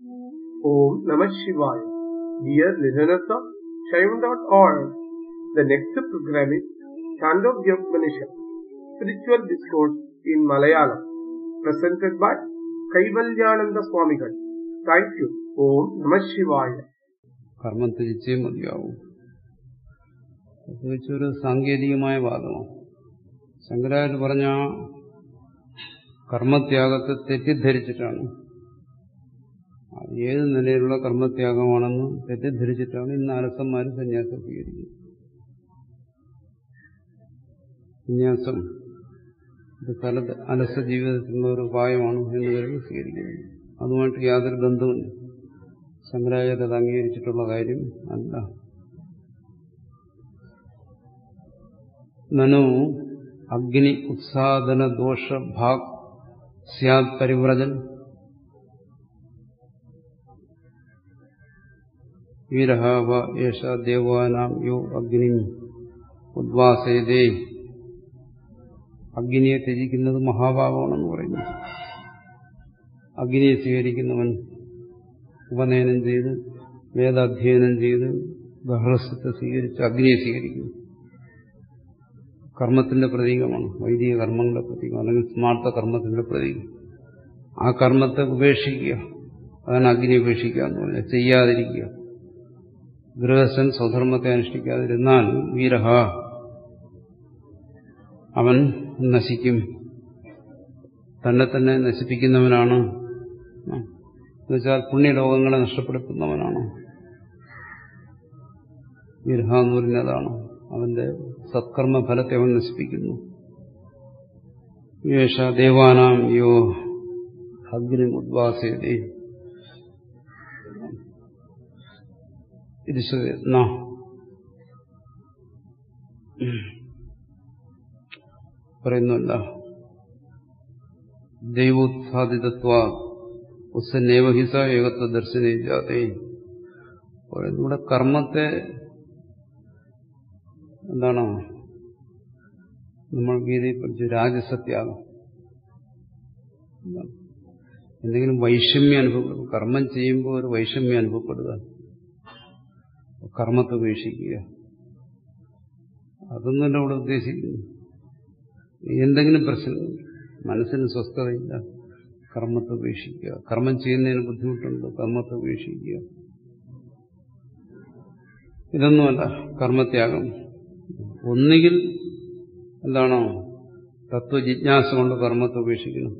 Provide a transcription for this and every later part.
Om Namah Shivaya. Dear listeners of Shaivan.org, the next program is Chandogya Upanishad, Spiritual Discourse in Malayalam, presented by Kaivalyananda Swamigal. Thank you. Om Namah Shivaya. കർമ്മം തിരിച്ചേ മതിയാവും. പ്രത്യേകിച്ചൊരു സാങ്കേതികമായ വാദമാണ്. ശങ്കരാചാര്യ പറഞ്ഞ കർമ്മത്യാഗത്തെ തെറ്റിദ്ധരിച്ചിട്ടാണ്, ഏത് നിലയിലുള്ള കർമ്മത്യാഗമാണെന്ന് തെറ്റിദ്ധരിച്ചിട്ടാണ് ഇന്ന് അലസന്മാർ സന്യാസം സ്വീകരിക്കുന്നത്. സന്യാസം ഇത് അലസ ജീവിതത്തിലുള്ള ഒരു ഉപായമാണ് എന്ന് കരുതി സ്വീകരിക്കുന്നത്. അതുമായിട്ട് യാതൊരു ബന്ധവുമില്ല. ശങ്കരാചാര്യ അത് അംഗീകരിച്ചിട്ടുള്ള കാര്യം അല്ല. നനു അഗ്നി ഉത്സാദന ദോഷ ഭാഗ് സ്യാത് പരിവ്രജൻ വീരഹ യേശ ദേവാനാം യോ അഗ്നി ഉദ്വാസേതേ. അഗ്നിയെ ത്യജിക്കുന്നത് മഹാഭാവമാണെന്ന് പറയുന്നു. അഗ്നിയെ സ്വീകരിക്കുന്നവൻ ഉപനയനം ചെയ്ത് വേദാധ്യയനം ചെയ്ത് ഗഹ്രസ്വത്തെ സ്വീകരിച്ച് അഗ്നിയെ സ്വീകരിക്കുന്നു. കർമ്മത്തിന്റെ പ്രതീകമാണ്, വൈദിക കർമ്മങ്ങളുടെ പ്രതീകം, അല്ലെങ്കിൽ സ്മാർത്ഥ കർമ്മത്തിന്റെ പ്രതീകം. ആ കർമ്മത്തെ ഉപേക്ഷിക്കുക, അതാണ് അഗ്നി ഉപേക്ഷിക്കുക എന്ന് പറഞ്ഞാൽ. ചെയ്യാതിരിക്കുക. ഗൃഹസ്ഥൻ സ്വധർമ്മത്തെ അനുഷ്ഠിക്കാതിരുന്നാൽ വീരഹ, അവൻ നശിക്കും, തന്നെ തന്നെ നശിപ്പിക്കുന്നവനാണ്. എന്നുവെച്ചാൽ പുണ്യലോകങ്ങളെ നഷ്ടപ്പെടുത്തുന്നവനാണ്. വീരഹ എന്ന് പറയുന്നതാണ്. അവന്റെ സത്കർമ്മ ഫലത്തെ അവൻ നശിപ്പിക്കുന്നു. യേശ ദേവാനാം യോ അഗ്നി ഉദ്വാസേതേ. പറയുന്നല്ല, ദൈവോത്സാദിതത്വ ഉസ്സനേവഹിസ ഏകത്വ ദർശനേ. ഇവിടെ കർമ്മത്തെ എന്താണ് നമ്മൾ ഗീതയിൽ പഠിച്ച രാജസത്യാഗം. എന്തെങ്കിലും വൈഷമ്യം അനുഭവപ്പെടുക, കർമ്മം ചെയ്യുമ്പോൾ ഒരു വൈഷമ്യം അനുഭവപ്പെടുക, കർമ്മത്തെ ഉപേക്ഷിക്കുക, അതൊന്നുമല്ല ഇവിടെ ഉദ്ദേശിക്കുന്നു. എന്തെങ്കിലും പ്രശ്നം, മനസ്സിന് സ്വസ്ഥതയില്ല, കർമ്മത്തെ ഉപേക്ഷിക്കുക. കർമ്മം ചെയ്യുന്നതിന് ബുദ്ധിമുട്ടുണ്ട്, കർമ്മത്തെ ഉപേക്ഷിക്കുക. ഇതൊന്നുമല്ല കർമ്മത്യാഗം. ഒന്നുകിൽ എന്താണോ തത്വജിജ്ഞാസ കൊണ്ട് കർമ്മത്തെ ഉപേക്ഷിക്കണം,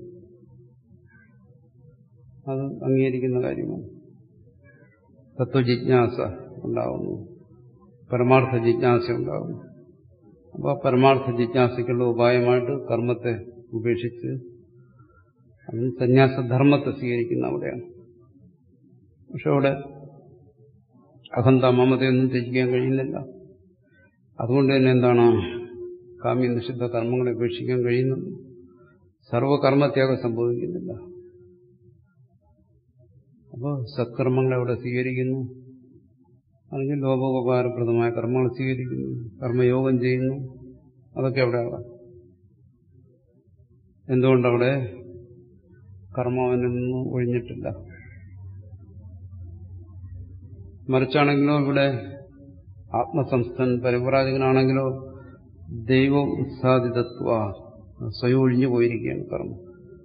അത് അംഗീകരിക്കുന്ന കാര്യമാണ്. തത്വജിജ്ഞാസ ഉണ്ടാവുന്നു, പരമാർത്ഥ ജിജ്ഞാസ ഉണ്ടാവുന്നു. അപ്പോൾ പരമാർത്ഥ ജിജ്ഞാസയ്ക്കുള്ള ഉപായമായിട്ട് കർമ്മത്തെ ഉപേക്ഷിച്ച് അതിന് സന്യാസധർമ്മത്തെ സ്വീകരിക്കുന്ന അവിടെയാണ്. പക്ഷെ അവിടെ അഹന്ത മമതയൊന്നും ത്യജിക്കാൻ കഴിയുന്നില്ല. അതുകൊണ്ട് തന്നെ എന്താണ്, കാമ്യ നിഷിദ്ധ കർമ്മങ്ങളെ ഉപേക്ഷിക്കാൻ കഴിയുന്നുണ്ട്. സർവകർമ്മത്യാഗം സംഭവിക്കുന്നില്ല. അപ്പോൾ സത്കർമ്മങ്ങളെ അവിടെ സ്വീകരിക്കുന്നു, അല്ലെങ്കിൽ ലോകോപകാരപ്രദമായ കർമ്മങ്ങൾ സ്വീകരിക്കുന്നു, കർമ്മയോഗം ചെയ്യുന്നു. അതൊക്കെ അവിടെ ആകാം. എന്തുകൊണ്ടവിടെ കർമ്മം അവനിൽ നിന്ന് ഒഴിഞ്ഞിട്ടില്ല. മറിച്ചാണെങ്കിലോ ഇവിടെ ആത്മസംസ്ഥൻ പരിവ്രാജകനാണെങ്കിലോ ദൈവ ഉത്സാദിതത്വ, സ്വയം ഒഴിഞ്ഞു പോയിരിക്കുകയാണ് കർമ്മം.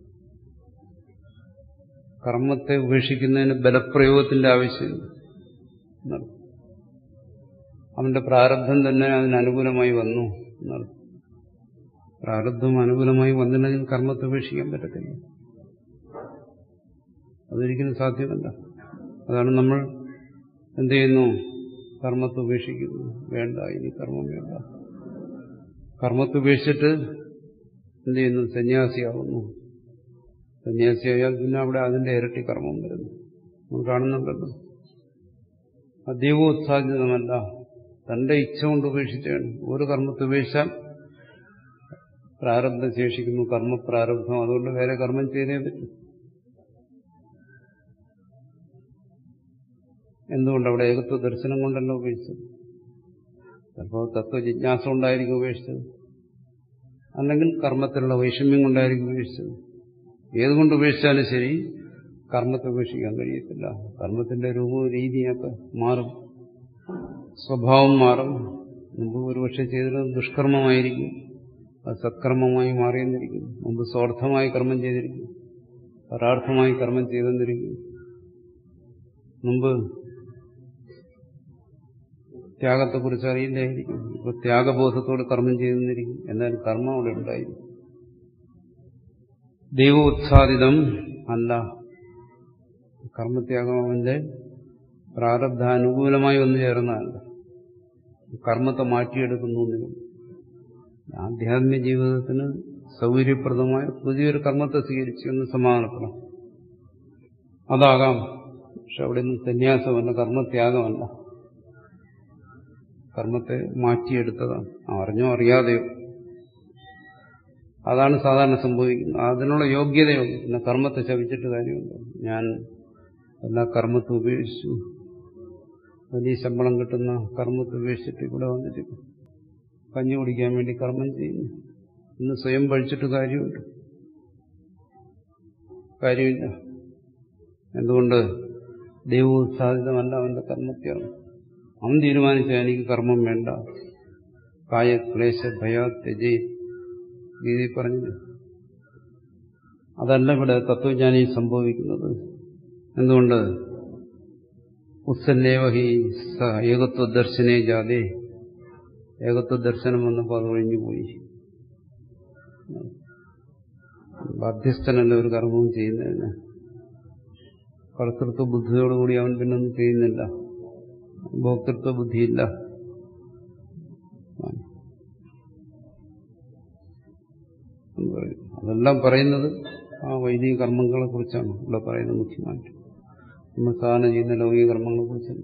കർമ്മത്തെ ഉപേക്ഷിക്കുന്നതിന് ബലപ്രയോഗത്തിന്റെ ആവശ്യമില്ല. അവന്റെ പ്രാരബ്ധം തന്നെ അതിനനുകൂലമായി വന്നു എന്നർത്ഥം. പ്രാരബ്ധം അനുകൂലമായി വന്നില്ലെങ്കിൽ കർമ്മത്തെ ഉപേക്ഷിക്കാൻ പറ്റത്തില്ല. അതൊരിക്കലും സാധ്യമല്ല. അതാണ് നമ്മൾ എന്ത് ചെയ്യുന്നു, കർമ്മത്തെ ഉപേക്ഷിക്കുന്നു. വേണ്ട, ഇനി കർമ്മം വേണ്ട. കർമ്മത്തെ ഉപേക്ഷിച്ചിട്ട് എന്ത് ചെയ്യുന്നു, സന്യാസിയാവുന്നു. സന്യാസിയായാൽ പിന്നെ അവിടെ അതിന്റെ ഇരട്ടി കർമ്മം വരുന്നു. നമ്മൾ കാണുന്നുണ്ടല്ലോ. ദൈവോത്സാഹിതമല്ല, തന്റെ ഇച്ഛ കൊണ്ട് ഉപേക്ഷിച്ചാണ്. ഒരു കർമ്മത്തെ ഉപേക്ഷിച്ചാൽ പ്രാരബ്ധം ശേഷിക്കുന്നു, കർമ്മപ്രാരബ്ധം. അതുകൊണ്ട് വേറെ കർമ്മം ചെയ്തേ പറ്റും. എന്തുകൊണ്ട് അവിടെ ഏകത്വ ദർശനം കൊണ്ടല്ലോ ഉപേക്ഷിച്ചത്. ചിലപ്പോൾ തത്വജിജ്ഞാസ കൊണ്ടായിരിക്കും ഉപേക്ഷിച്ചത്, അല്ലെങ്കിൽ കർമ്മത്തിലുള്ള വൈഷമ്യം കൊണ്ടായിരിക്കും ഉപേക്ഷിച്ചത്. ഏതുകൊണ്ട് ഉപേക്ഷിച്ചാലും ശരി, കർമ്മത്തെ ഉപേക്ഷിക്കാൻ കഴിയത്തില്ല. കർമ്മത്തിന്റെ രൂപവും രീതിയൊക്കെ മാറും, സ്വഭാവം മാറും. മുമ്പ് ഒരുപക്ഷെ ചെയ്തിരുന്നത് ദുഷ്കർമ്മമായിരിക്കും, അത് സത്കർമ്മമായി മാറിയെന്നിരിക്കും. മുമ്പ് സ്വാർത്ഥമായി കർമ്മം ചെയ്തിരിക്കും, പരാർത്ഥമായി കർമ്മം ചെയ്തെന്നിരിക്കും. മുമ്പ് ത്യാഗത്തെക്കുറിച്ച് അറിയില്ലായിരിക്കും, ഇപ്പോൾ ത്യാഗബോധത്തോട് കർമ്മം ചെയ്തെന്നിരിക്കും. എന്നാലും കർമ്മം അവിടെ ഉണ്ടായിരിക്കും. ദൈവോത്സാദിതം അല്ല. കർമ്മത്യാഗം അവന്റെ പ്രാരബ്ധാനുകൂലമായി വന്നു ചേർന്നതല്ല, കർമ്മത്തെ മാറ്റിയെടുക്കുന്നു. ആധ്യാത്മിക ജീവിതത്തിന് സൗകര്യപ്രദമായ പുതിയൊരു കർമ്മത്തെ സ്വീകരിച്ചു എന്ന് സമാധാനപ്പെടാം. അതാകാം. പക്ഷെ അവിടെ നിന്ന് സന്യാസമല്ല, കർമ്മത്യാഗമല്ല, കർമ്മത്തെ മാറ്റിയെടുത്തതാണ്, അറിഞ്ഞോ അറിയാതെയോ. അതാണ് സാധാരണ സംഭവിക്കുന്നത്. അതിനുള്ള യോഗ്യതയുണ്ട്. പിന്നെ കർമ്മത്തെ ശപിച്ചിട്ട് കാര്യമുണ്ടോ? ഞാൻ എല്ലാ കർമ്മത്തെ ഉപേക്ഷിച്ചു, വലിയ ശമ്പളം കിട്ടുന്ന കർമ്മത്തെ ഉപേക്ഷിച്ചിട്ട് ഇവിടെ വന്നിട്ട് കഞ്ഞി കുടിക്കാൻ വേണ്ടി കർമ്മം ചെയ്യുന്നു ഇന്ന് സ്വയം പഴിച്ചിട്ട് കാര്യമില്ല. എന്തുകൊണ്ട്? ദൈവോത്സാദിതമല്ല അവന്റെ കർമ്മത്യാഗം. അവൻ തീരുമാനിച്ച എനിക്ക് കർമ്മം വേണ്ട. കായ ക്ലേശ ഭയ ത്യജേ ഗീതയിൽ പറഞ്ഞു. അതല്ല ഇവിടെ തത്വജ്ഞാനി സംഭവിക്കുന്നത്. എന്തുകൊണ്ട്? ഉത്സന്നേവഹി സ ഏകത്വദർശനേ ജാതേ. ഏകത്വദർശനം വന്നപ്പോൾ അത് ഒഴിഞ്ഞുപോയി. ബാധ്യസ്ഥനല്ല ഒരു കർമ്മവും ചെയ്യുന്നതിന്. കർത്തൃത്വ ബുദ്ധിയോടുകൂടി അവൻ പിന്നൊന്നും ചെയ്യുന്നില്ല, ഭോക്തൃത്വ ബുദ്ധിയില്ല. അതെല്ലാം പറയുന്നത് ആ വൈദിക കർമ്മങ്ങളെ കുറിച്ചാണ് ഇവിടെ പറയുന്നത്. മുഖ്യമായിട്ട് നമ്മൾ സാധന ചെയ്യുന്ന ലൗകിക കർമ്മങ്ങളെ കുറിച്ചാണ്.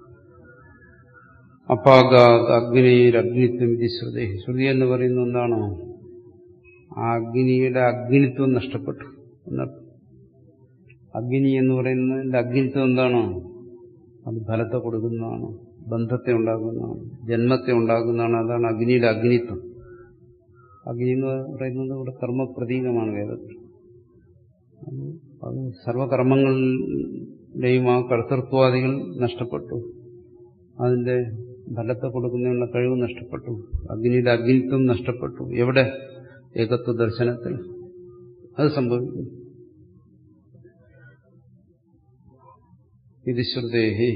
അപാഗാത് അഗ്നിരഗ്നിത്വം വിധി ശ്രുതി. ശ്രുതി എന്ന് പറയുന്നത് എന്താണോ? ആ അഗ്നിയുടെ അഗ്നിത്വം നഷ്ടപ്പെട്ടു എന്നർത്ഥം. അഗ്നി എന്ന് പറയുന്നതിന്റെ അഗ്നിത്വം എന്താണോ? അത് ഫലത്തെ കൊടുക്കുന്നതാണ്, ബന്ധത്തെ ഉണ്ടാക്കുന്നതാണ്, ജന്മത്തെ ഉണ്ടാക്കുന്നതാണ്. അതാണ് അഗ്നിയുടെ അഗ്നിത്വം. അഗ്നി എന്ന് പറയുന്നത് ഇവിടെ കർമ്മപ്രതീകമാണ് വേദത്തിൽ. അത് സർവകർമ്മങ്ങളുടെയും ആ കർത്തൃത്വാദികൾ നഷ്ടപ്പെട്ടു, അതിന്റെ ഫലത്തെ കൊടുക്കുന്നതിനുള്ള കഴിവ് നഷ്ടപ്പെട്ടു, അഗ്നിയുടെ അഗ്നിത്വം നഷ്ടപ്പെട്ടു. എവിടെ? ഏകത്വ ദർശനത്തിൽ അത് സംഭവിക്കുന്നു. ഇത് ശ്രുതേഹി.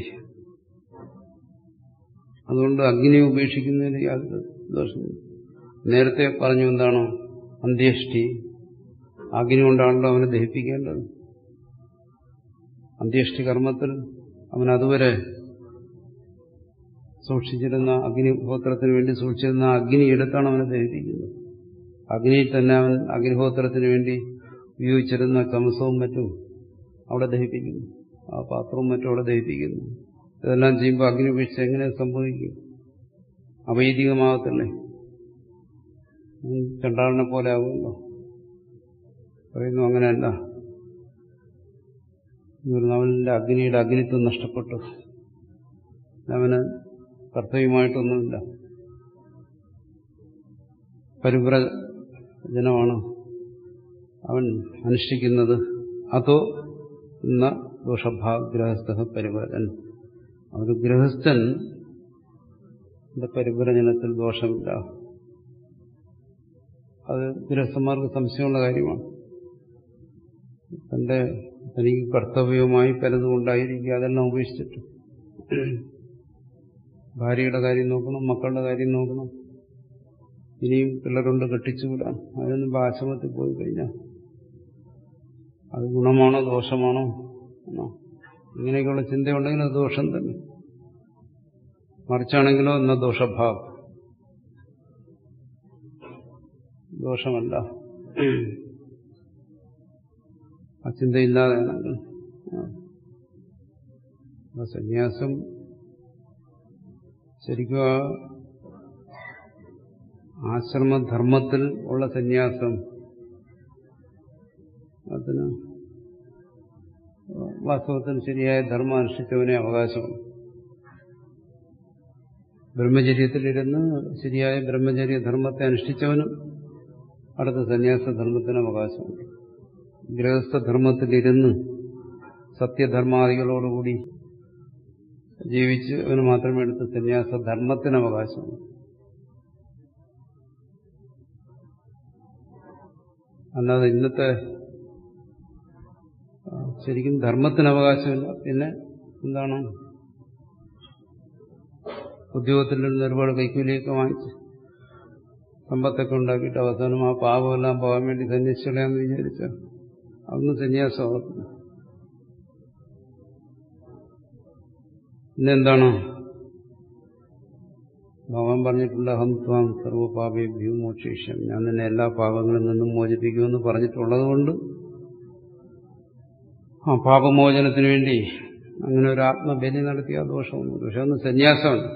അതുകൊണ്ട് അഗ്നി ഉപേക്ഷിക്കുന്നതിന് യാതൊരു ദോഷമില്ല. നേരത്തെ പറഞ്ഞു എന്താണോ? അന്ത്യേഷ്ടി. അഗ്നി കൊണ്ടാണല്ലോ അവനെ ദഹിപ്പിക്കേണ്ടത്. അന്ത്യേഷ്ടി കർമ്മത്തിൽ അവൻ അതുവരെ സൂക്ഷിച്ചിരുന്ന അഗ്നിഹോത്രത്തിന് വേണ്ടി സൂക്ഷിച്ചിരുന്ന അഗ്നി എടുത്താണ് അവനെ ദഹിപ്പിക്കുന്നത്. അഗ്നിയിൽ തന്നെ അവൻ അഗ്നിഹോത്രത്തിന് വേണ്ടി ഉപയോഗിച്ചിരുന്ന ചമസവും മറ്റും അവിടെ ദഹിപ്പിക്കുന്നു, ആ പാത്രവും മറ്റും അവിടെ ദഹിപ്പിക്കുന്നു. ഇതെല്ലാം ചെയ്യുമ്പോൾ അഗ്നി ഉപേക്ഷിച്ച് എങ്ങനെ സംഭവിക്കും? അവൈദികമാകത്തില്ലേ? ചണ്ടാളിനെ പോലെ ആകുമല്ലോ. പറയുന്നു അങ്ങനെയല്ല. അവന്റെ അഗ്നിയുടെ അഗ്നിത്വം നഷ്ടപ്പെട്ടു, അവന് കർത്തവ്യമായിട്ടൊന്നുമില്ല. പരിവ്രജനമാണ് അവൻ അനുഷ്ഠിക്കുന്നത്. അതോ എന്ന ദോഷഭാഗ്രഹസ്ഥ പരിവ്രജൻ. ഒരു ഗൃഹസ്ഥൻ പരിവ്രജനത്തിൽ ദോഷമില്ല. അത് ഗൃഹസ്ഥന്മാർക്ക് സംശയമുള്ള കാര്യമാണ്. തനിക്ക് കർത്തവ്യവുമായി പലതും ഉണ്ടായിരിക്കുക, അതെല്ലാം ഉപേക്ഷിച്ചിട്ട് ഭാര്യയുടെ കാര്യം നോക്കണം, മക്കളുടെ കാര്യം നോക്കണം, ഇനിയും പിള്ളേരുണ്ട് കെട്ടിച്ചുവിടാം. അതിനൊന്നും ആശ്രമത്തിൽ പോയി കഴിഞ്ഞാൽ അത് ഗുണമാണോ ദോഷമാണോ എന്നോ ഇങ്ങനെയൊക്കെയുള്ള ചിന്തയുണ്ടെങ്കിൽ അത് ദോഷം തന്നെ. മറിച്ചാണെങ്കിലോ എന്ന ദോഷഭാവം, ദോഷമല്ല. ആ ചിന്തയില്ലാതെയാണെങ്കിൽ സന്യാസം ശരിക്കും ആ ആശ്രമധർമ്മത്തിൽ ഉള്ള സന്യാസം, അതിന് വാസ്തവത്തിൽ ശരിയായ ധർമ്മം അനുഷ്ഠിച്ചവനെ അവകാശമാണ്. ബ്രഹ്മചര്യത്തിലിരുന്ന് ശരിയായ ബ്രഹ്മചര്യധർമ്മത്തെ അനുഷ്ഠിച്ചവനും അടുത്ത സന്യാസധർമ്മത്തിന് അവകാശമുണ്ട്. ഗൃഹസ്ഥധർമ്മത്തിലിരുന്ന് സത്യധർമാദികളോടുകൂടി ജീവിച്ച് അവന് മാത്രമേ എടുത്ത് സന്യാസധർമ്മത്തിന് അവകാശമുള്ളൂ. അല്ലാതെ ഇന്നത്തെ ശരിക്കും ധർമ്മത്തിന് അവകാശമില്ല. പിന്നെ എന്താണ്, ഉദ്യോഗത്തിൽ നിന്ന് ഒരുപാട് കൈക്കൂലിയൊക്കെ വാങ്ങിച്ച് സമ്പത്തൊക്കെ ഉണ്ടാക്കിയിട്ട് അവസാനം ആ പാപമെല്ലാം പോകാൻ വേണ്ടി സന്യസിച്ചളയാന്ന് വിചാരിച്ചാൽ അതൊന്നും സന്യാസമാകത്തില്ല. പിന്നെന്താണ്, ഭഗവാൻ പറഞ്ഞിട്ടുണ്ട്, അഹം ത്വാം സർവപാപേഭ്യോ മോക്ഷിഷ്യം, ഞാൻ നിന്നെ എല്ലാ പാപങ്ങളിൽ നിന്നും മോചിപ്പിക്കുമെന്ന് പറഞ്ഞിട്ടുള്ളത് കൊണ്ട് ആ പാപമോചനത്തിന് വേണ്ടി അങ്ങനെ ഒരു ആത്മബലി നടത്തിയ ദോഷമൊന്നുമില്ല. പക്ഷെ അന്ന് സന്യാസമുണ്ട്.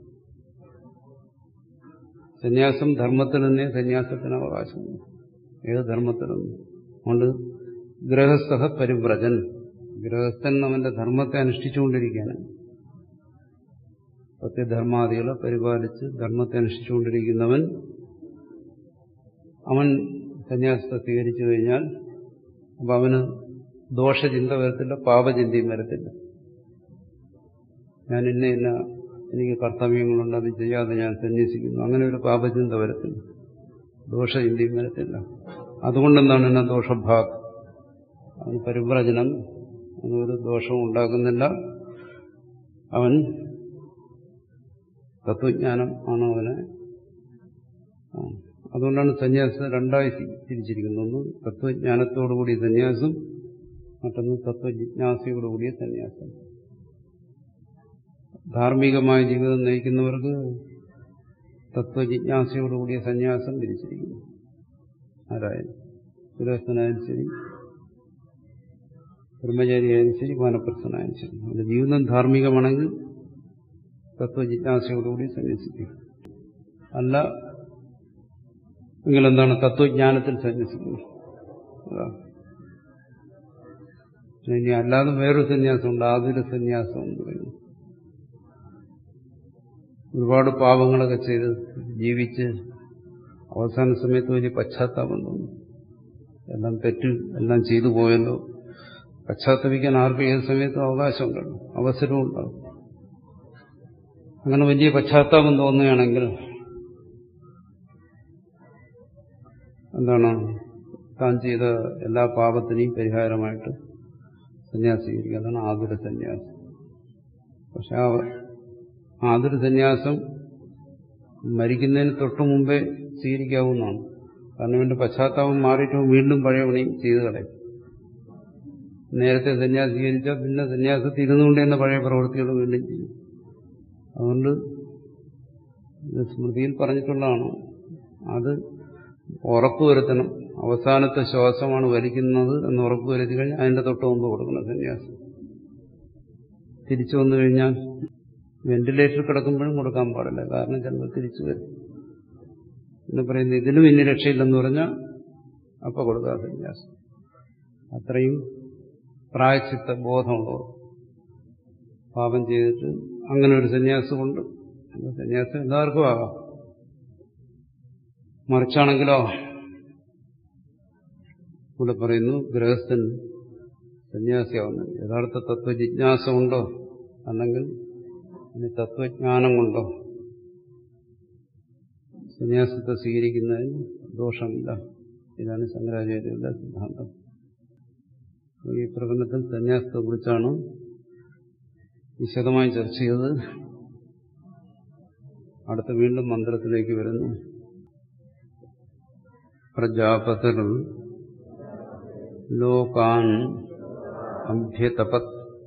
സന്യാസം ധർമ്മത്തിൽ നിന്നേ സന്യാസത്തിന് അവകാശമുണ്ട്. ഏത് ധർമ്മത്തിലൊന്നും. അതുകൊണ്ട് ഗൃഹസ്ഥ പരിവ്രജൻ, ഗൃഹസ്ഥൻ അവന്റെ ധർമ്മത്തെ അനുഷ്ഠിച്ചുകൊണ്ടിരിക്കുകയാണ്. സത്യധർമാദികളെ പരിപാലിച്ച് ധർമ്മത്തെ അനുഷ്ഠിച്ചുകൊണ്ടിരിക്കുന്നവൻ അവൻ സന്യാസത്തെ സ്വീകരിച്ചു കഴിഞ്ഞാൽ അപ്പൊ അവന് ദോഷചിന്ത വരത്തില്ല, പാപചിന്തയും വരത്തില്ല. ഞാൻ ഇന്ന എനിക്ക് കർത്തവ്യങ്ങളുണ്ട്, അത് ചെയ്യാതെ ഞാൻ സന്യസിക്കുന്നു, അങ്ങനെ ഒരു പാപചിന്ത വരത്തില്ല, ദോഷചിന്തയും വരത്തില്ല. അതുകൊണ്ടെന്താണ് എന്നെ ദോഷഭാഗ്, അവന് പരിവ്രജനം ഒരു ദോഷവും ഉണ്ടാക്കുന്നില്ല. അവൻ തത്വജ്ഞാനം ആണ് അവന്. അതുകൊണ്ടാണ് സന്യാസത്തെ രണ്ടായി തിരിച്ചിരിക്കുന്നത്. ഒന്ന് തത്വജ്ഞാനത്തോടുകൂടിയ സന്യാസം, മറ്റൊന്ന് തത്വജിജ്ഞാസയോടുകൂടിയ സന്യാസം. ധാർമ്മികമായ ജീവിതം നയിക്കുന്നവർക്ക് തത്വജിജ്ഞാസയോടുകൂടിയ സന്യാസം തിരിച്ചിരിക്കുന്നു. ആരായാലും ഗൃഹസ്ഥനായാലും ശരി, ബ്രഹ്മചാരിയായാലും ശരി, വാനപ്രസ്ഥനായാലും ശരി, അവരുടെ ജീവിതം ധാർമ്മികമാണെങ്കിൽ തത്വജിജ്ഞാസയോടുകൂടി സന്യസിക്കും. അല്ല എങ്കിലെന്താണ്, തത്വജ്ഞാനത്തിൽ സന്യസിക്കുന്നത്. ഇനി അല്ലാതെ വേറൊരു സന്യാസമുണ്ട്, ആതുര സന്യാസം എന്ന് പറയുന്നു. ഒരുപാട് പാപങ്ങളൊക്കെ ചെയ്ത് ജീവിച്ച് അവസാന സമയത്ത് വലിയ പശ്ചാത്താപം തോന്നും. എല്ലാം തെറ്റ്, എല്ലാം ചെയ്തു പോയല്ലോ. പശ്ചാത്തപിക്കാൻ ആർക്കും ഏത് സമയത്തും അവകാശമുണ്ടല്ലോ, അവസരവും ഉണ്ടാകും. അങ്ങനെ വലിയ പശ്ചാത്താപം തോന്നുകയാണെങ്കിൽ എന്താണ്, താൻ ചെയ്ത എല്ലാ പാപത്തിനെയും പരിഹാരമായിട്ട് സന്യാസം സ്വീകരിക്കുക. അതാണ് ആതുര സന്യാസം. പക്ഷെ ആ ആതുര സന്യാസം മരിക്കുന്നതിന് തൊട്ടു മുമ്പേ സ്വീകരിക്കാവുന്നതാണ്. കാരണം ഇവന്റെ പശ്ചാത്താപം മാറിയിട്ട് വീണ്ടും പഴയ പണി ചെയ്തു കളയും. നേരത്തെ സന്യാസം സ്വീകരിച്ചാൽ പിന്നെ സന്യാസത്തിൽ ഇരുന്നുകൊണ്ട് തന്നെ പഴയ പ്രവൃത്തികൾ വീണ്ടും ചെയ്യും. അതുകൊണ്ട് സ്മൃതിയിൽ പറഞ്ഞിട്ടുള്ളതാണ്, അത് ഉറപ്പുവരുത്തണം. അവസാനത്തെ ശ്വാസമാണ് വലിക്കുന്നത് എന്ന് ഉറപ്പുവരുത്തി കഴിഞ്ഞാൽ അതിന്റെ തൊട്ട് മുമ്പ് കൊടുക്കണം സന്യാസം. തിരിച്ചു വന്നു കഴിഞ്ഞാൽ വെന്റിലേറ്ററിൽ കിടക്കുമ്പോഴും കൊടുക്കാൻ പാടില്ല, കാരണം ചിലപ്പോൾ തിരിച്ചു വരും എന്ന് പറയുന്നത്. ഇതിലും ഇനി രക്ഷയില്ലെന്ന് പറഞ്ഞാൽ അപ്പൊ കൊടുക്കുക സന്യാസം. അത്രയും പ്രായശ്ചിത്ത ബോധമുള്ളവർ പാപം ചെയ്തിട്ട് അങ്ങനെ ഒരു സന്യാസമുണ്ട്. സന്യാസം എല്ലാവർക്കും ആകാം. മറിച്ചാണെങ്കിലോ ഇവിടെ പറയുന്നു, ഗൃഹസ്ഥൻ സന്യാസിയാവുന്നു. യഥാർത്ഥ തത്വജിജ്ഞാസ ഉണ്ടോ, അല്ലെങ്കിൽ ഇനി തത്വജ്ഞാനം കൊണ്ടോ സന്യാസത്തെ സ്വീകരിക്കുന്നതിന് ദോഷമില്ല. ഇതാണ് ശങ്കരാചാര്യരുടെ സിദ്ധാന്തം. ഈ പ്രകടനത്തിൽ സന്യാസത്തെക്കുറിച്ചാണ് വിശദമായി ചർച്ച ചെയ്തത്. അടുത്ത വീണ്ടും മന്ത്രത്തിലേക്ക് വരുന്നു. പ്രജാപതിർ ലോകാൻ അഭ്യതപത്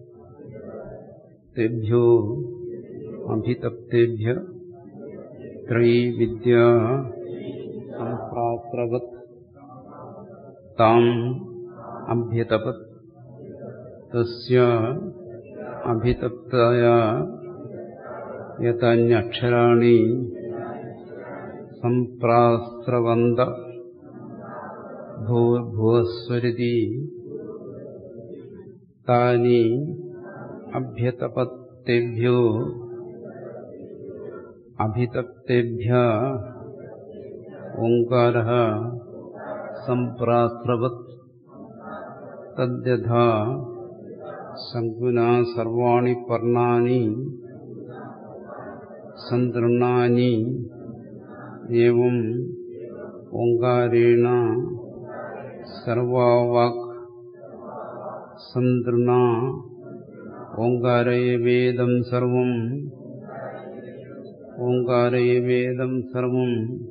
തേഭ്യോ അഭിതപ്തേഭ്യ ത്രൈവിദ്യാ സംപ്രാത്രവത് താം അഭ്യതപത് തസ്യ അഭിതപ്തയാ യതന്യക്ഷരാണി സംപ്രാസ്രവന്ത ഭൂർഭുവസ്വരിതി താനി അഭ്യതപത്തേഭ്യോ അഭിതപ്തേഭ്യ ഓംകാരഃ സംപ്രാസ്രവത് തദ്യഥാ ശങ്കുനാ സർവാണി പർണാനി സന്തൃണാനി ഏവം ഓംകാരേണ സർവാവാക് സന്തൃണ ഓംകാരയേവേദം സർവം ഓംകാരയേവേദം സർവം.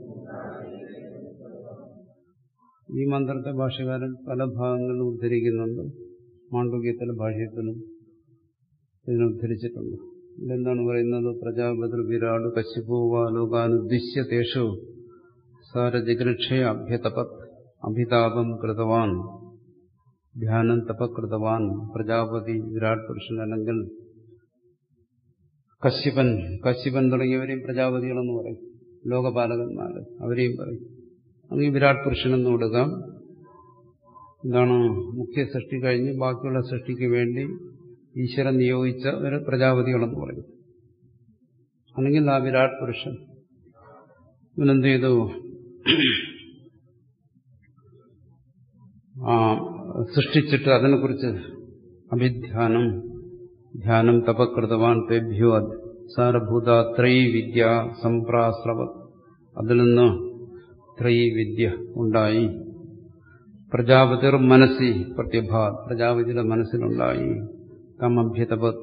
ഈ മന്ത്രത്തെ ഭാഷ്യകാരൻ പല ഭാഗങ്ങളിലും ഉദ്ധരിക്കുന്നുണ്ട്. മാണ്ഡൂക്യത്തിലും ഭാഷ്യത്തിലും ഇതിനെ ഉദ്ധരിച്ചിട്ടുണ്ട്. ഇതെന്താണ് പറയുന്നത്? പ്രജാപതി വിരാട് കശ്യപോ ലോകാനുദ്ദിശ്യ തേഷു സാരജിഗൃക്ഷേ അഭ്യതപത് അഭിതാപം കൃതവാൻ ധ്യാനം തപകൃതവാൻ. പ്രജാപതി, വിരാട് പുരുഷൻ അല്ലെങ്കിൽ കശ്യപൻ തുടങ്ങിയവരെയും പ്രജാപതികളെന്ന് പറയും. ലോകപാലകന്മാർ അവരെയും പറയും. അങ്ങനെ വിരാട് പുരുഷനെന്ന് കൊടുക്കാം. എന്താണ്? മുഖ്യ സൃഷ്ടി കഴിഞ്ഞ് ബാക്കിയുള്ള സൃഷ്ടിക്ക് വേണ്ടി ഈശ്വരൻ നിയോഗിച്ച ഒരു പ്രജാപതികളെന്ന് പറയും. അല്ലെങ്കിൽ ആ വിരാട് പുരുഷൻ ഇവനെന്ത് ചെയ്തു? സൃഷ്ടിച്ചിട്ട് അതിനെക്കുറിച്ച് അഭിധ്യാനം ധ്യാനം തപകൃതവാൻ തേഭ്യോ സാരഭൂത ത്രയീ വിദ്യ സംപ്രാസ്രവത്. അതിൽ നിന്ന് ത്രയീ വിദ്യ ഉണ്ടായി. പ്രജാപതിർ മനസ്സി പ്രത്യഭാത്. പ്രജാപതിയുടെ മനസ്സിലുണ്ടായി. തം അഭ്യതപത്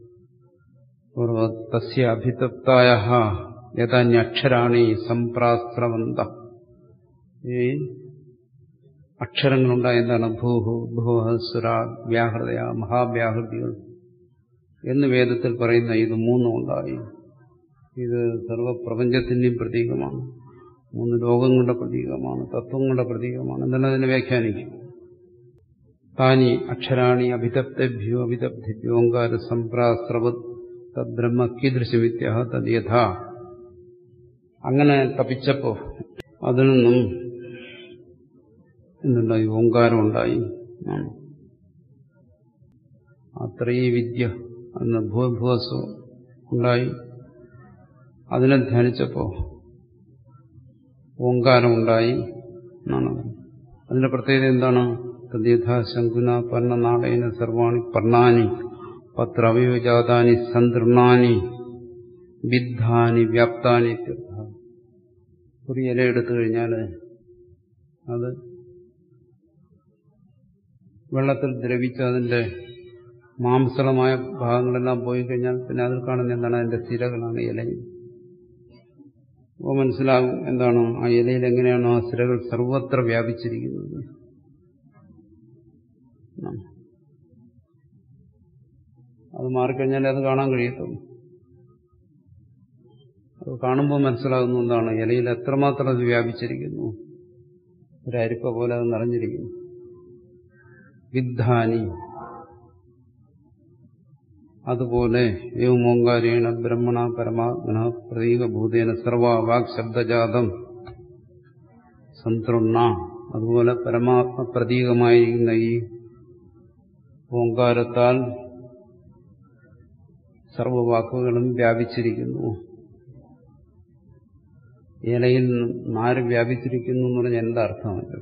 തസ്യ അഭിതപ്തായഃ യഥാന്യക്ഷരാണി സംപ്രാസ്രവന്ത. ഈ അക്ഷരങ്ങളുണ്ടായ എന്താണ്? ഭൂഹു ഭുവഃ സുരാ വ്യാഹൃതയ മഹാവ്യാഹൃതികൾ എന്ന് വേദത്തിൽ പറയുന്ന ഇത് മൂന്നും ഉണ്ടായി. ഇത് സർവപ്രപഞ്ചത്തിന്റെയും പ്രതീകമാണ്. മൂന്ന് ലോകങ്ങളുടെ പ്രതീകമാണ്, തത്വങ്ങളുടെ പ്രതീകമാണ്. എന്താണ് അതിനെ വ്യാഖ്യാനിക്കും? താനി അക്ഷരാണി അഭിതപ്തഭ്യോ അഭിതപ്തിഭ്യോ ഓംകാര സംപ്രാസ്രവത് തദ്ബ്രഹ്മ കീദൃശമിത്യ തദ്യഥാ. അങ്ങനെ തപിച്ചപ്പോ അതിൽ നിന്നും എന്തുണ്ടായി? ഓംകാരം ഉണ്ടായി. അത്രയും വിദ്യ അന്ന് ഭൂഭുവസ്വ ഉണ്ടായി. അതിനെ ധ്യാനിച്ചപ്പോ ഓംകാരം ഉണ്ടായി എന്നാണ്. അതിന്റെ പ്രത്യേകത എന്താണ്? തദ്യഥാ ശങ്കുന പർണനാളേന സർവാണി പർണാനി പത്രവയോജാതാനി സന്തൃണാനി വിദ്ധാനി വ്യാപ്താനി. ഒരു ഇല എടുത്തു കഴിഞ്ഞാൽ അത് വെള്ളത്തിൽ ദ്രവിച്ച് അതിന്റെ മാംസളമായ ഭാഗങ്ങളെല്ലാം പോയി കഴിഞ്ഞാൽ പിന്നെ അതിൽ കാണുന്ന എന്താണ്? അതിന്റെ സിരകളാണ് ഇലയിൽ. അപ്പോൾ മനസ്സിലാകും എന്താണ് ആ ഇലയിൽ എങ്ങനെയാണോ ആ സിരകൾ സർവത്ര വ്യാപിച്ചിരിക്കുന്നത്. അത് മാറിക്കഴിഞ്ഞാൽ അത് കാണാൻ കഴിയത്തുള്ളൂ. അത് കാണുമ്പോൾ മനസ്സിലാകുന്നു എന്താണ് ഇലയിൽ എത്രമാത്രം അത് വ്യാപിച്ചിരിക്കുന്നു. ഒരു അരിപ്പ പോലെ അത് നിറഞ്ഞിരിക്കുന്നു. വിദ്ധാനി അതുപോലെ ഏവം ഓംകാരേണ ബ്രഹ്മണ പരമാത്മന പ്രതീകഭൂതേന സർവവാക് ശബ്ദജാതം സന്തൃണ്ണ. അതുപോലെ പരമാത്മ പ്രതീകമായിരിക്കുന്ന ഈ ഓംകാരത്താൽ സർവവാക്കുകളും വ്യാപിച്ചിരിക്കുന്നു. ഇലയിൽ നാര് വ്യാപിച്ചിരിക്കുന്നു എന്ന് പറഞ്ഞാൽ എന്താ അർത്ഥമല്ല?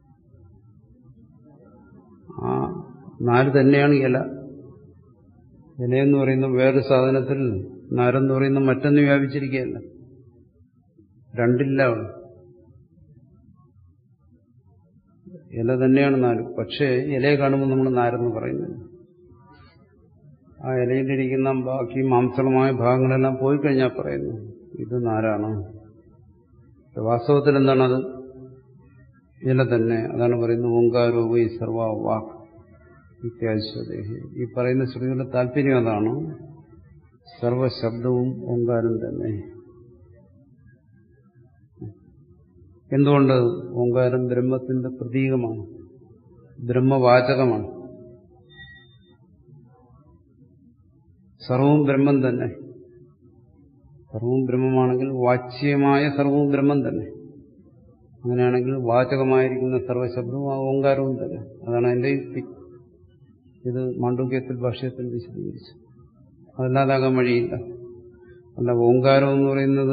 ആ നാര് തന്നെയാണ് ഇല. ഇലയെന്ന് പറയുന്ന വേറൊരു സാധനത്തിൽ നാരെന്ന് പറയുന്ന മറ്റൊന്ന് വ്യാപിച്ചിരിക്കുകയല്ല. രണ്ടില്ല അവിടെ. ഇല തന്നെയാണ് നാര്. പക്ഷേ ഇലയെ കാണുമ്പോൾ നമ്മൾ നാരെന്ന് പറയുന്നു. ആ ഇലയിലിരിക്കുന്ന ബാക്കി മാംസളമായ ഭാഗങ്ങളെല്ലാം പോയി കഴിഞ്ഞാൽ പറയുന്നു ഇത് നാരാണ്. വാസ്തവത്തിൽ എന്താണത്? ഇല തന്നെ. അതാണ് പറയുന്നത് ഓംകാരോ വൈ സർവ വാക് ഇത്യാശ്വദേഹി. ഈ പറയുന്ന ശ്രുതിയുടെ താല്പര്യം അതാണ്. സർവശബ്ദവും ഓംകാരം തന്നെ. എന്തുകൊണ്ട്? ഓംകാരം ബ്രഹ്മത്തിന്റെ പ്രതീകമാണ്, ബ്രഹ്മവാചകമാണ്. സർവവും ബ്രഹ്മം തന്നെ. സർവവും ബ്രഹ്മമാണെങ്കിൽ വാച്യമായ സർവവും ബ്രഹ്മം തന്നെ. അങ്ങനെയാണെങ്കിൽ വാചകമായിരിക്കുന്ന സർവശബ്ദവും ആ ഓംകാരവും തന്നെ. അതാണ് അതിന്റെ യുക്തി. ഇത് മാണ്ഡൂക്യത്തിൽ ഭാഷ്യത്തിൽ വിശദീകരിച്ചു. അതല്ലാതാകാൻ വഴിയില്ല. അല്ല, ഓംകാരം എന്ന് പറയുന്നത്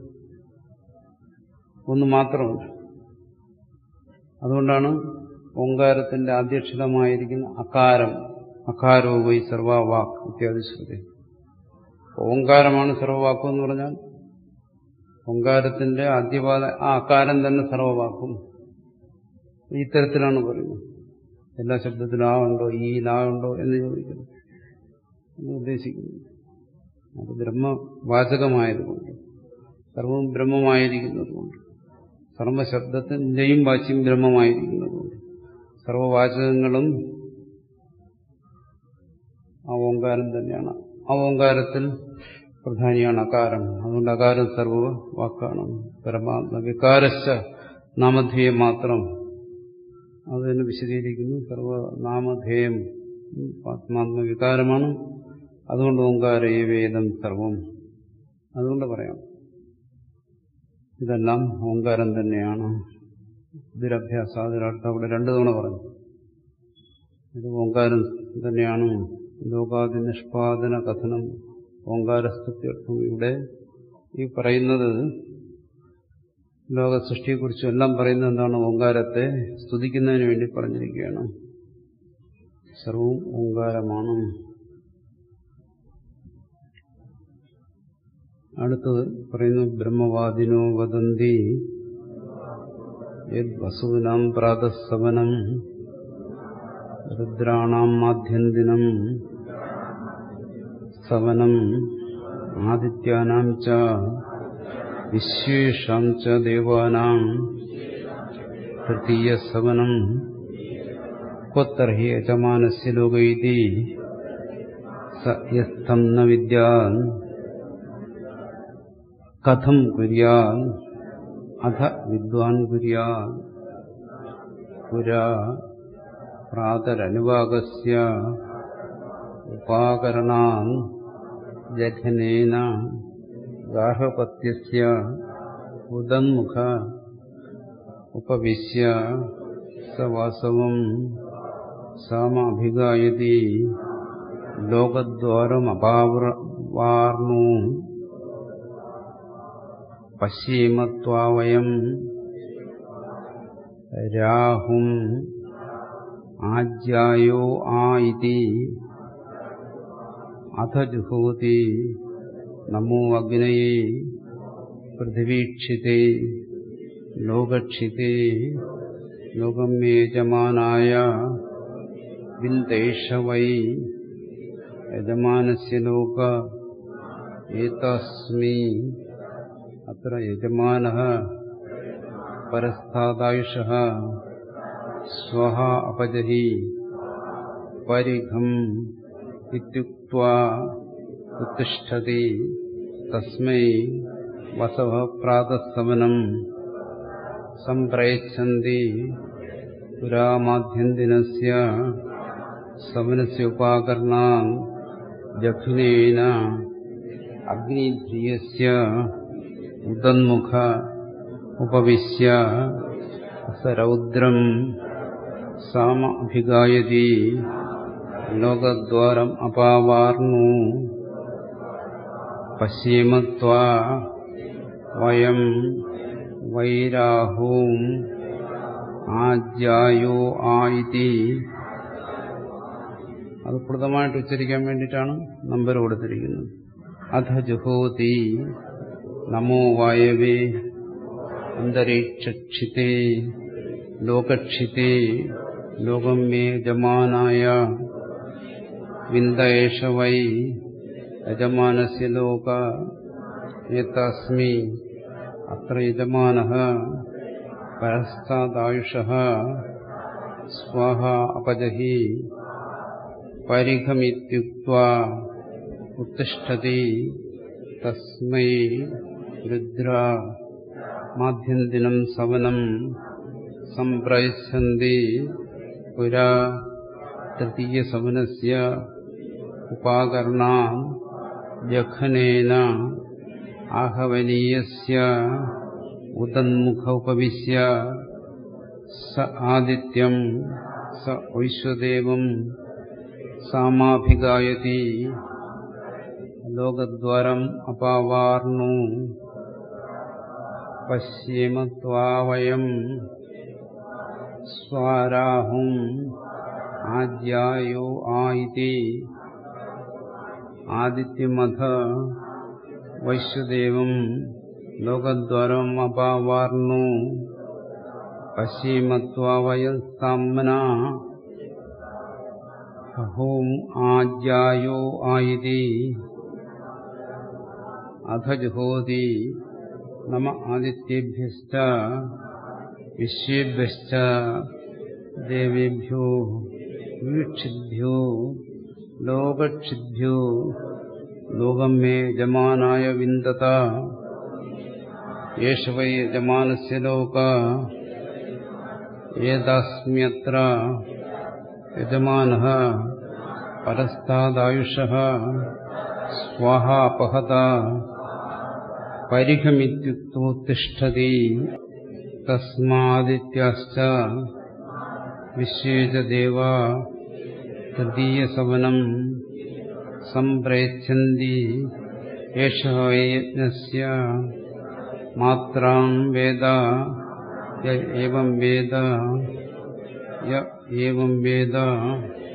ഒന്ന് മാത്രമല്ല. അതുകൊണ്ടാണ് ഓംകാരത്തിന്റെ അധ്യക്ഷരമായിരിക്കുന്ന അകാരം, അകാരോ വൈ സർവവാക് ഇത്യാദി ശ്രുതി. ഓങ്കാരമാണ് സർവവാക്കും എന്ന് പറഞ്ഞാൽ ഓങ്കാരത്തിന്റെ ആദ്യപാദ ആ അകാരം തന്നെ സർവവാക്കും. ഈ തരത്തിലാണ് പറയുന്നത്. എല്ലാ ശബ്ദത്തിലും ആ ഉണ്ടോ, ഈ ലാ ഉണ്ടോ എന്ന് ചോദിക്കുന്നു, എന്ന് ഉദ്ദേശിക്കുന്നു. അത് ബ്രഹ്മവാചകമായതുകൊണ്ട്, സർവവും ബ്രഹ്മമായിരിക്കുന്നതുകൊണ്ട്, സർവശബ്ദത്തിന്റെയും വാച്യം ബ്രഹ്മമായിരിക്കുന്നതുകൊണ്ട്, സർവവാചകങ്ങളും ആ ഓങ്കാരം തന്നെയാണ്. ആ ഓങ്കാരത്തിൽ പ്രധാനിയാണ് അകാരം. അതുകൊണ്ട് അകാരം സർവ വാക്കാണ്. പരമാത്മ വികാരശ്ച നാമധേയം മാത്രം അത് തന്നെ വിശദീകരിക്കുന്നു. സർവനാമധേയം ആത്മാത്മ വികാരമാണ്. അതുകൊണ്ട് ഓങ്കാരേ വേദം സർവം. അതുകൊണ്ട് പറയാം ഇതെല്ലാം ഓങ്കാരം തന്നെയാണ്. ഇതിരഭ്യാസാദിനർത്ഥം അവിടെ 2 തവണ പറഞ്ഞു. ഇത് ഓങ്കാരം തന്നെയാണ്. ലോകാദി നിഷ്പാദന കഥനം ഓങ്കാരസ്തുത്യർത്ഥം. ഇവിടെ ഈ പറയുന്നത് ലോകസൃഷ്ടിയെക്കുറിച്ചും എല്ലാം പറയുന്നത് എന്താണ്? ഓങ്കാരത്തെ സ്തുതിക്കുന്നതിന് വേണ്ടി പറഞ്ഞിരിക്കുകയാണ്. സർവവും ഓങ്കാരമാണ്. അടുത്തത് പറയുന്നു, ബ്രഹ്മവാദിനോ വദന്തി യദ് വസൂനാം പ്രാതഃസവനം രുദ്രാണാം മാധ്യന്തിനം സവനം ആദിത്യാനാം ച വിശ്വേഷാം ച ദേവാനാം തൃതീയ സവനം ക്വത്തർഹി യജമാനസ്യ ലോകൈതി സ യസ്ഥം ന വിദ്യാൻ കഥം കുര്യാൻ അധ വിദ്വാൻ കുര്യാൻ പുരാ പ്രാതരനുവാകസ്യ ഉപാകരണാൻ ജഘനേന ഗാർഹപത്യസ്യ ഉദന്മുഖ ഉപവിശ്യ സ വാസവം സാമഭിഗായതി ലോകദ്വാരമപാവാർണു പശ്യേമത്വാവയം രാഹും ആജ്യായോ ആ ഇതി അഥ ജുഹോതി നമോ അഗ്നയേ പൃഥിവീക്ഷിതേ ലോകക്ഷിതേ ലോകം യജമാനായ വിന്ദേഷ വൈ യജമാനസ്യ ലോക ഏതസ്മി അത്ര യജമാനഃ പരസ്ഥാദായുഷഃ സ്വഹ അപജഹി പരിഘം ഇത്യുക്ത്വാ ഉത്തിഷ്ഠതി തസ്മൈ വസവഃ പ്രാതഃസവനം സംപ്രയച്ഛന്തി പുരാ മാധ്യന്തിനസ്യ സവനസ്യ ഉപാകരണാൻ ജഘ്നേന അഗ്നിധ്രിയസ്യ ഉദന്മുഖ ഉപവിശ്യ സ രൗദ്രം സാമ അഭിഗായതി ലോകദ്വാരം അപാവാർണു പശ്യേമത്വാ വയം വൈരാഹൂം ആജ്യായോ ആ ഇതി. അത് കൃതമായിട്ട് ഉച്ചരിക്കാൻ വേണ്ടിയിട്ടാണ് നമ്പർ കൊടുത്തിരിക്കുന്നത്. അധ ജുഹോതി നമോ വായവേ അന്തരീക്ഷക്ഷിതേ ലോകക്ഷിതേ ലോകം മേ യജമാനായ വിന്ദയേഷ വൈ യജമാനസ്യ ലോക ഏതസ്മി അത്ര യജമാനഃ പരസ്ഥാദായുഷഃ സ്വഹ അപജഹി പരിഘമിത്യുക്ത്വാ ഉത്തിഷ്ഠതി തസ്മൈ രുദ്ര മാധ്യന്തിനം സവനം സംപ്രയച്ഛന്തി പുരാ തൃതീയ സവനസ്യ ഉപാകരണാൻ ജഘനേന ആഹവനീയസ്യ ഉദന്മുഖ ഉപവിശ്യ സ ആദിത്യം സ വൈശ്വദേവം സാമാഭിഗായതി ലോകദ്വാരം അപാവാർണു പശ്യേമത്വാവയം സ്വാരാഹും ആദ്യായോ ആ ഇതി ആദിത്യമഥ വൈശ്വദേവം ലോകദ്വാരം അപാവാർണു പശ്ചിമത്വാ വയം സാമ്ന അഹോം ആദ്യായോ ആ ഇതി അധ ജുഹോതി നമ ആദിത്യേഭ്യശ്ച വിശ്വേഭ്യശ്ച ദേവേഭ്യോ വീക്ഷിഭ്യോ ലോകക്ഷിഭ്യോ ലോകം മേ യജമാനായ വിന്ദത യേഷ വൈ യജമാനസ്യ ലോക ഏതസ്മ്യത്ര യജമാനഃ പരസ്താദായുഷഃ സ്വാഹാപഹത പരിഘമിത്യുക്തോത്തിഷ്ഠതി തസ്മാദിത്യാശ്ച വിശ്വേ ച ദേവാ തദീയസവനം സംപ്രയച്ഛന്തി ഏഷ വൈ യജ്ഞസ്യ മാത്രാം വേദ യ ഏവം വേദ